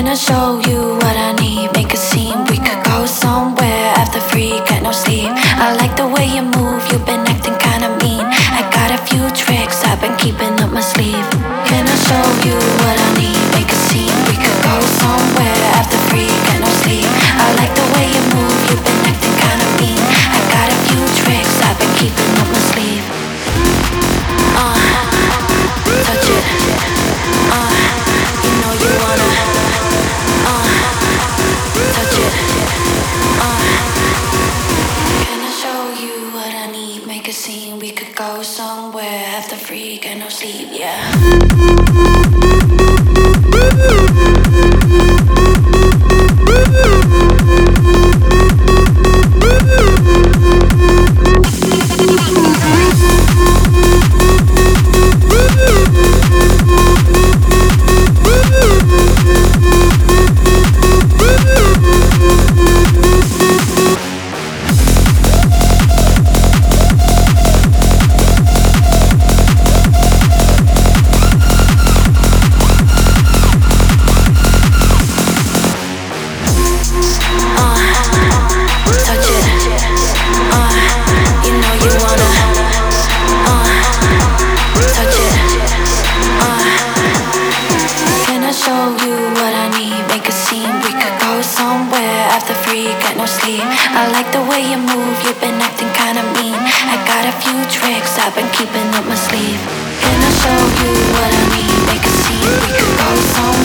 Can I show you what I need? Make a scene, we could go somewhere after free, get no sleep. I like the way you move, you've been acting kinda mean. I got a few tricks I've been keeping up my sleeve. Can I show you what I need? Make a scene, we could go somewhere after free, get no sleep. I like the way you move, you've been acting kinda mean. I got a few tricks I've been keeping up my sleeve. Touch it. You know you wanna. Touch it. Can I show you what I need? Make a scene, we could go somewhere after free, get no sleep, yeah. I like the way you move, you've been acting kinda mean. I got a few tricks I've been keeping up my sleeve. Can I show you what I need? Make a scene, we could go somewhere